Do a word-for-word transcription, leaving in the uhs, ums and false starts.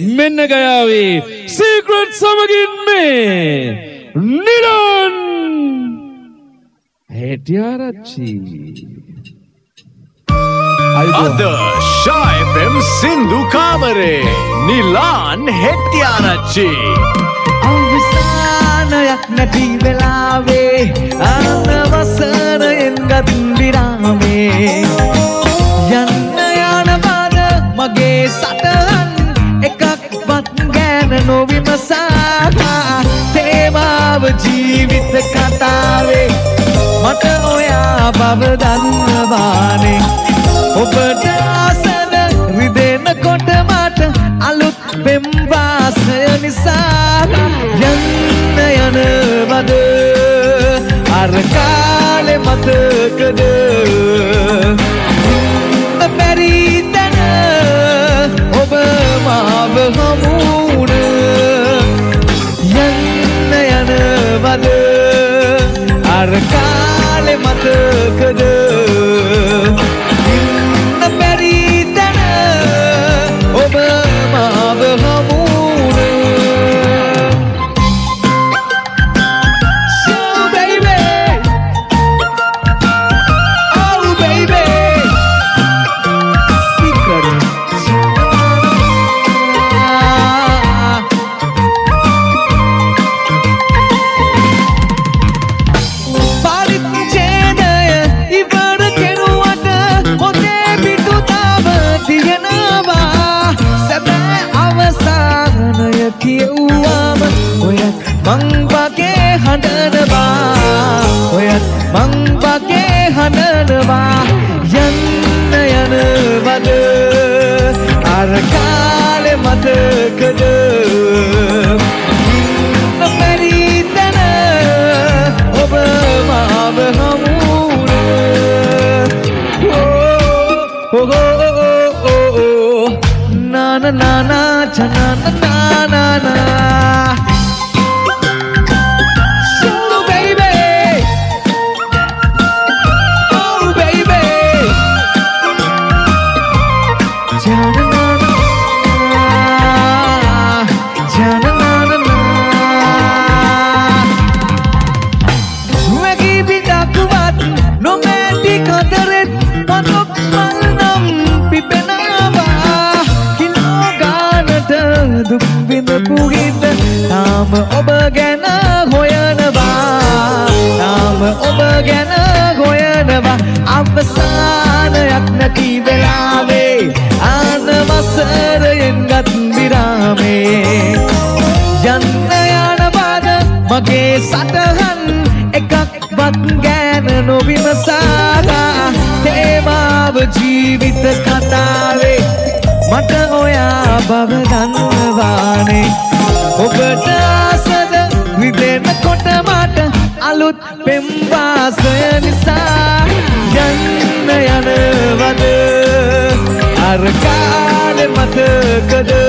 මෙන්න ගයාවේ සීක්‍රට් සමගින් මේ නිලන් හෙටිආරච්චි අද ෂා එෆ් එම් සින්දු කාමරේ නිලන් හෙටිආරච්චි අවසානයක් නැති වෙලාවේ අනවසරයෙන් ගත් විරාමේ යන්න යන බද මගේ සටහන් එකක්වත් ගැන නොවිමසා තේමාව ජීවිත කතාවේ මට ඔයා බව දන්නවානේ ඔබට ආසන රිදෙනකොට මට අලුත් පෙම් වාසය නිසා යන්න යනවද අර කාලේ මතකද බැරි තැන ඔබ මාව හමුුණ යන්න යනවද අර කාලේ මතකද බැරි තැන ඔබ මාව හමුුණ කියුවාම ඔයත් මං වගේ හඬනවා ඔයත් මං වගේ හඬනවා යන්න යනවද අර කාලේ මතකද බැරි තැන ඔබ මාව හමුුණ na na na na cha na na na na na so baby oh baby cha na na na cha na na na na wagi bidakuwat romantic hadaret patok malnam pipenawa දුක් විඳපු හිත තාම ඔබ ගැන හොයනවා තාම ඔබ ගැන හොයනවා අවසානයක් නැති වෙලාවේ අනවසරයෙන් ගත් විරාමේ යන්න යන බද මගේ සටහන් එකක්වත් ගැන නොවිමසා තේමාව ජීවිත කතාවේ මට ඔයා බව දන්නවානේ ඔබට ආසද රිදෙනකොට මට අලුත් පෙම් වාසය නිසා යන්න යනවද අර කාලේ මතකද